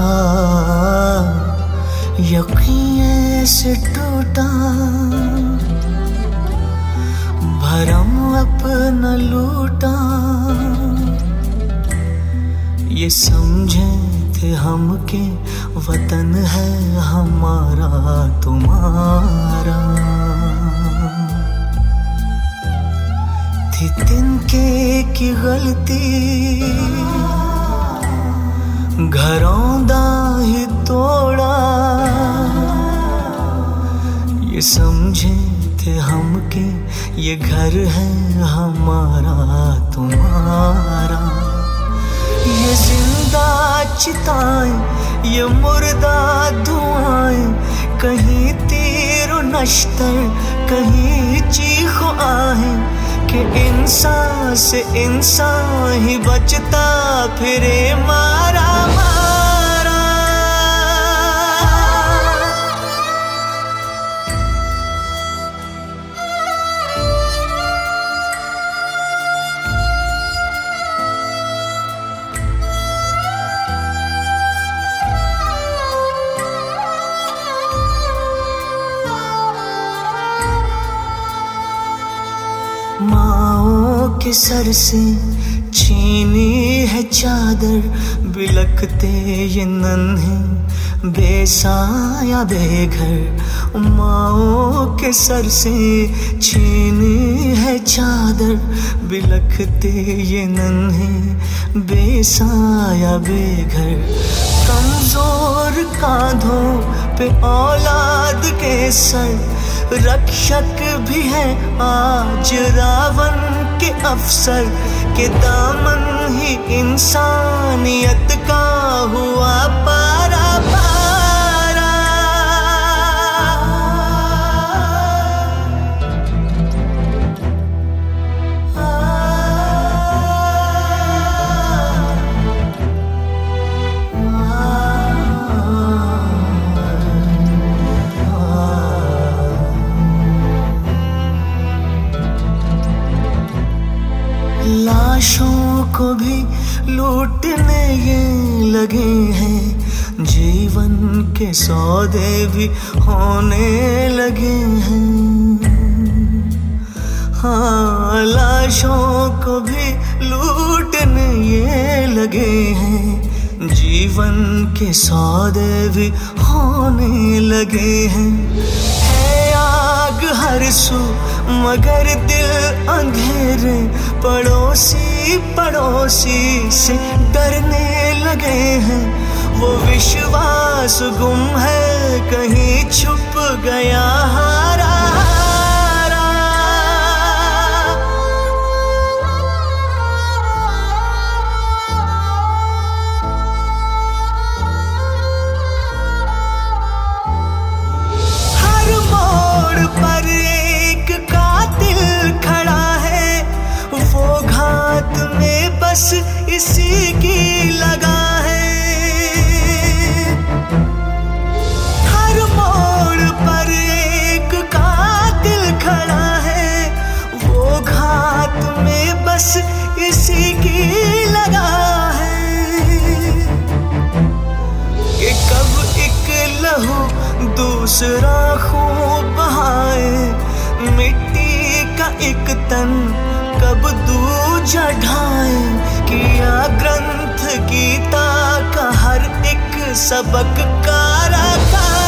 यकीन ऐसे टूटा, भरम अपना लूटा। ये समझे थे हम के वतन है हमारा तुम्हारा। थी तिनके की गलती, घरों दा ही तोड़ा। ये समझे थे हम के ये घर है हमारा तुम्हारा। ये जिंदा चिताएं, ये मुर्दा धुआएं, कहीं तीर नश्तर, कहीं चीखो आहें, कि इंसान से इंसान ही बचता फिरे मारा मारा। माओ के सर से छीनी है चादर, बिलखते ये नन्हे बेसाया बेघर। माओ के सर से छीनी है चादर, बिलखते ये नन्हे बेसाया बेघर। कमजोर कांधों पे औलाद के सर, रक्षक भी है आज रावण के अफसर। के दामन ही इंसानियत का हुआ पारा पारा। लाशों को भी लूटने ये लगे हैं, जीवन के सौदे भी होने लगे हैं। हाँ, लाशों को भी लूटने ये लगे हैं, जीवन के सौदे भी होने लगे हैं। है आग हर सू मगर दिल अंधेरे, पड़ोसी पड़ोसी से डरने लगे हैं। वो विश्वास गुम है कहीं छुप गया हारा हारा। हर मोड़ पर एक कातिल खड़ा है, वो घात में बस इसी की लगा है। हर मोड़ पर एक कातिल खड़ा है, वो घात में बस इसी की लगा है। कि कब एक लहू दूसरा खून बहाए, मिट्टी का एक तन कब दूजा ढाए। किया ग्रंथ गीता का हर एक सबक कारा।